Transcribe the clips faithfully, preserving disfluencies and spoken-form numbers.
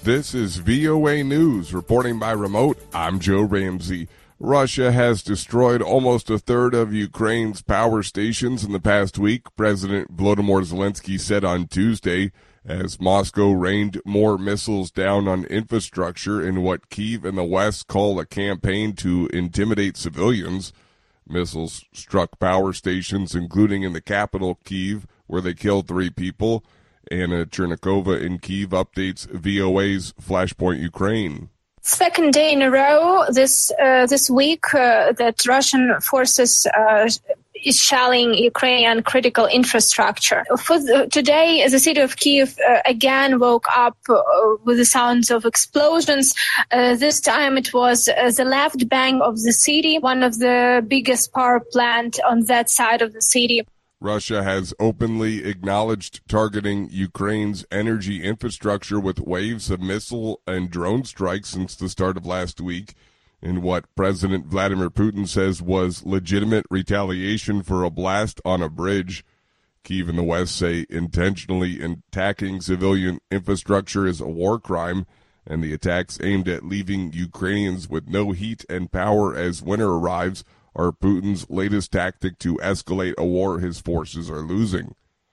This is V O A News. Reporting by remote, I'm Joe Ramsey. Russia has destroyed almost a third of Ukraine's power stations in the past week, President Volodymyr Zelensky said on Tuesday, as Moscow rained more missiles down on infrastructure in what Kyiv and the West call a campaign to intimidate civilians. Missiles struck power stations, including in the capital, Kyiv, where they killed three people. Anna Chernikova in Kyiv updates V O A's Flashpoint Ukraine. Second day in a row this uh, this week uh, that Russian forces uh, is shelling Ukrainian critical infrastructure. For the, today, the city of Kyiv uh, again woke up uh, with the sounds of explosions. Uh, this time it was uh, the left bank of the city, one of the biggest power plant on that side of the city. Russia has openly acknowledged targeting Ukraine's energy infrastructure with waves of missile and drone strikes since the start of last week, in what President Vladimir Putin says was legitimate retaliation for a blast on a bridge. Kyiv and the West say intentionally attacking civilian infrastructure is a war crime, and the attacks aimed at leaving Ukrainians with no heat and power as winter arrives are Putin's latest tactic to escalate a war his forces are losing.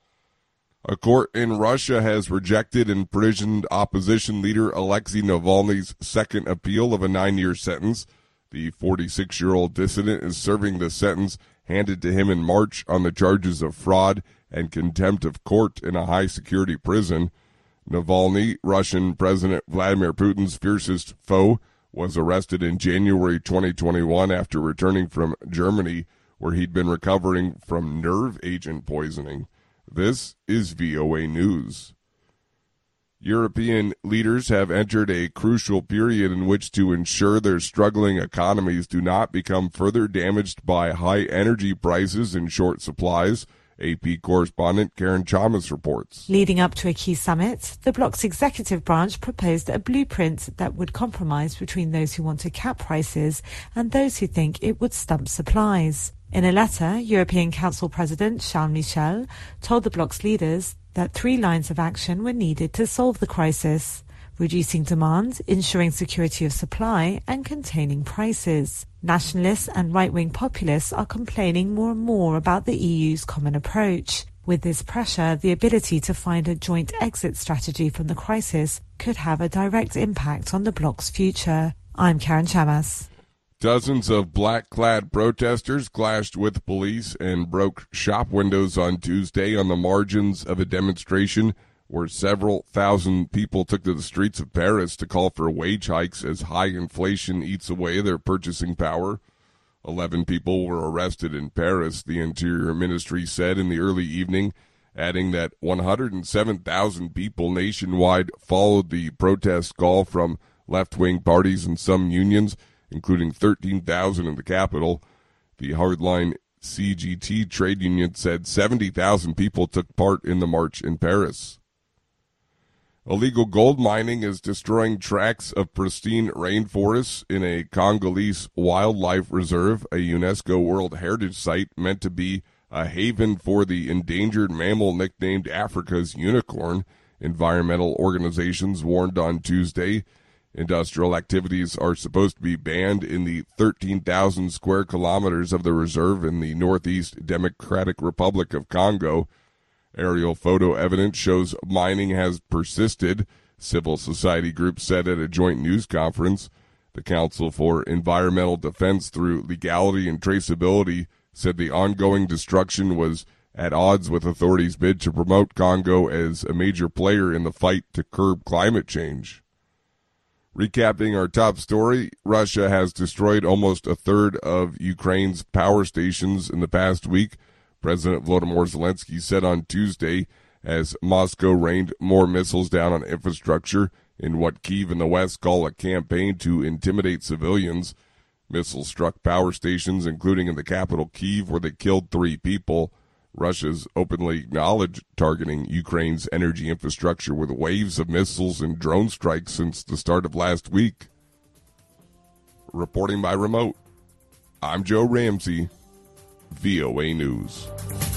A court in Russia has rejected and imprisoned opposition leader Alexei Navalny's second appeal of a nine-year sentence. The forty-six-year-old dissident is serving the sentence handed to him in March on the charges of fraud and contempt of court in a high-security prison. Navalny, Russian President Vladimir Putin's fiercest foe, was arrested in January twenty twenty-one after returning from Germany, where he'd been recovering from nerve agent poisoning. This is V O A News. European leaders have entered a crucial period in which to ensure their struggling economies do not become further damaged by high energy prices and short supplies. A P correspondent Karen Chalmers reports. Leading up to a key summit, the bloc's executive branch proposed a blueprint that would compromise between those who want to cap prices and those who think it would stump supplies. In a letter, European Council President Charles Michel told the bloc's leaders that three lines of action were needed to solve the crisis: reducing demand, ensuring security of supply, and containing prices. Nationalists and right-wing populists are complaining more and more about the E U's common approach. With this pressure, the ability to find a joint exit strategy from the crisis could have a direct impact on the bloc's future. I'm Karen Chamas. Dozens of black-clad protesters clashed with police and broke shop windows on Tuesday on the margins of a demonstration where several thousand people took to the streets of Paris to call for wage hikes as high inflation eats away their purchasing power. Eleven people were arrested in Paris, the Interior Ministry said in the early evening, adding that one hundred seven thousand people nationwide followed the protest call from left-wing parties and some unions, including thirteen thousand in the capital. The hardline C G T trade union said seventy thousand people took part in the march in Paris. Illegal gold mining is destroying tracts of pristine rainforests in a Congolese wildlife reserve, a UNESCO World Heritage Site meant to be a haven for the endangered mammal nicknamed Africa's unicorn. Environmental organizations warned on Tuesday industrial activities are supposed to be banned in the thirteen thousand square kilometers of the reserve in the Northeast Democratic Republic of Congo. Aerial photo evidence shows mining has persisted, civil society groups said at a joint news conference. The Council for Environmental Defense through Legality and Traceability said the ongoing destruction was at odds with authorities' bid to promote Congo as a major player in the fight to curb climate change. Recapping our top story, Russia has destroyed almost a third of Ukraine's power stations in the past week, President Volodymyr Zelensky said on Tuesday, as Moscow rained more missiles down on infrastructure in what Kyiv and the West call a campaign to intimidate civilians. Missiles struck power stations, including in the capital Kyiv, where they killed three people. Russia's openly acknowledged targeting Ukraine's energy infrastructure with waves of missiles and drone strikes since the start of last week. Reporting by remote, I'm Joe Ramsey, V O A News.